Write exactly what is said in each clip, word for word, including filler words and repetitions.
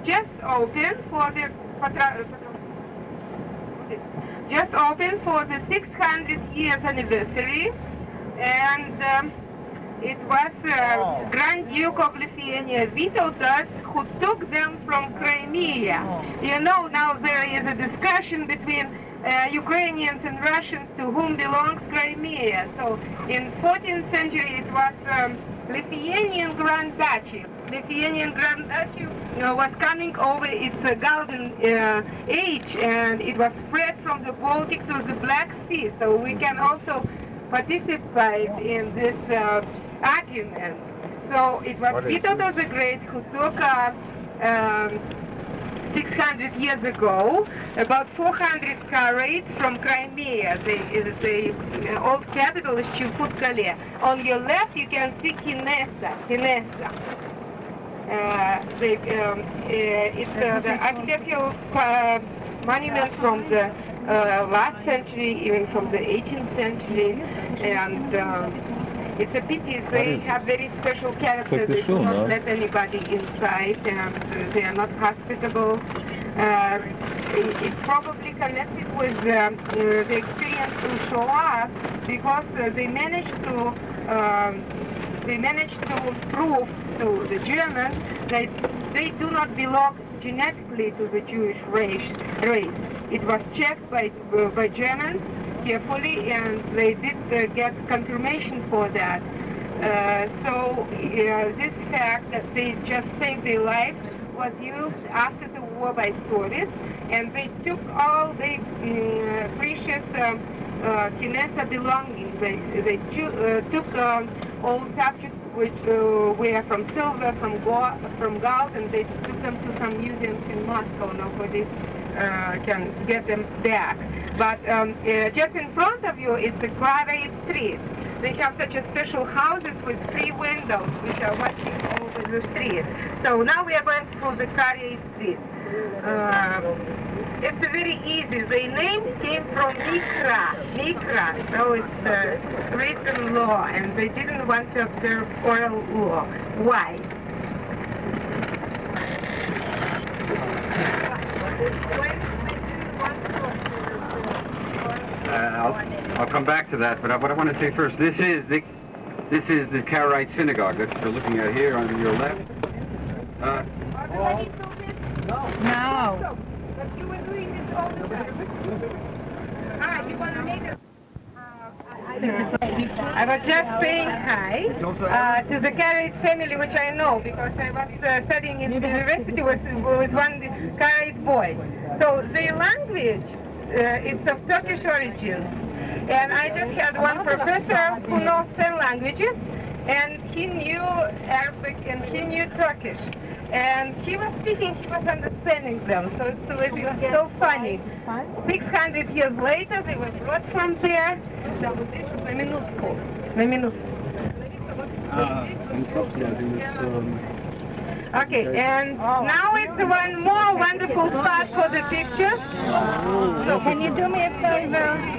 just opened for the just opened for the six hundred years anniversary, and um, it was uh, Grand Duke of Lithuania Vytautas who took them from Crimea. You know, now there is a discussion between uh, Ukrainians and Russians to whom belongs Crimea. So in fourteenth century it was um, Lithuanian Grand Duchy. Lithuanian Grand Duchy uh, was coming over its uh, golden uh, age, and it was spread from the Baltic to the Black Sea. So we can also participate in this uh, argument. So it was Vytautas the Great who took uh, um, six hundred years ago about four hundred carats from Crimea. The, the old capital is Chimphut-Kale. On your left you can see Kinesa. Kinesa. Uh, the, um, uh, it's uh, the architectural uh, monument from the uh, last century, even from the eighteenth century, and um, it's a pity they have very special character. They do not let anybody inside, and they are not hospitable. Uh, it, it's probably connected with um, uh, the experience of Shoah, because uh, they managed to um, they managed to prove to the Germans that they do not belong genetically to the Jewish race. race. It was checked by uh, by Germans carefully, and they did uh, get confirmation for that. Uh, so uh, this fact that they just saved their lives was used after the war by Soviets, and they took all the uh, precious um, uh, Kinesa belongings. They, they uh, took um, old subjects which uh, were from silver, from gold, from gold, and they took them to some museums in Moscow. Nobody uh, can get them back. But um, uh, just in front of you, it's a Quarry Street. They have such a special houses with three windows, which are watching over the street. So now we are going through the Quarry Street. Uh, it's very easy. The name came from Mikra. Mikra. So it's uh, written law, and they didn't want to observe oral law. Why? Uh, I'll, I'll come back to that, but what I want to say first, this is the this is the Karaite synagogue that you're looking at here on your left. Uh, no. But you were doing this all the time. Ah, you want to make it? I was just saying hi uh, to the Karaite family, which I know because I was uh, studying in the university with, with one Karaite boy. So their language uh, is of Turkish origin. And I just had one professor who knows ten languages, and he knew Arabic and he knew Turkish. And he was speaking, he was understanding them, so, so it was so funny. six hundred years later, they were brought from there. На минутку, на минутку. Okay, and now it's one more wonderful spot for the pictures. So can you do me a favor?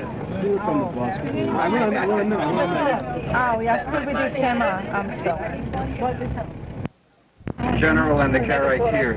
Oh, yeah, still with this camera. I'm sorry. General and the Karaites here.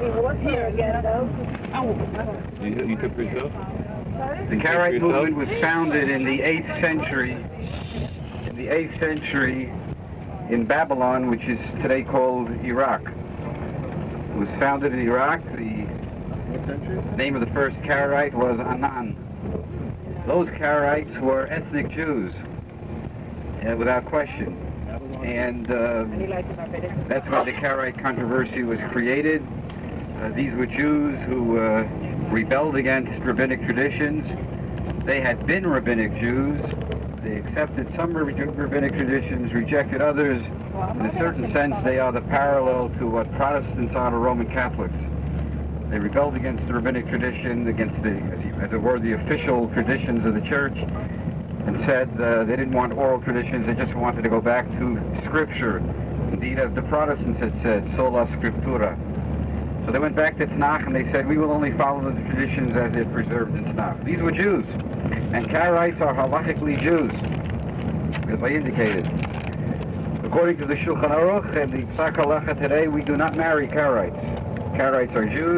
You, you took yourself? The Karaite movement was founded in the eighth century. In the eighth century in Babylon, which is today called Iraq. It was founded in Iraq. The name of the first Karaite was Anan. Those Karaites were ethnic Jews, uh, without question. And uh, that's why the Karaite controversy was created. Uh, these were Jews who uh, rebelled against rabbinic traditions. They had been rabbinic Jews. They accepted some rabbinic traditions, rejected others. In a certain sense, they are the parallel to what Protestants are to Roman Catholics. They rebelled against the rabbinic tradition, against the, as it were, the official traditions of the church, and said uh, they didn't want oral traditions, they just wanted to go back to Scripture. Indeed, as the Protestants had said, sola scriptura. So they went back to Tanakh and they said, we will only follow the traditions as they're preserved in Tanakh. These were Jews. And Karaites are halachically Jews, as I indicated. According to the Shulchan Aruch and the Psak Halacha today, we do not marry Karaites. Karaites are Jews.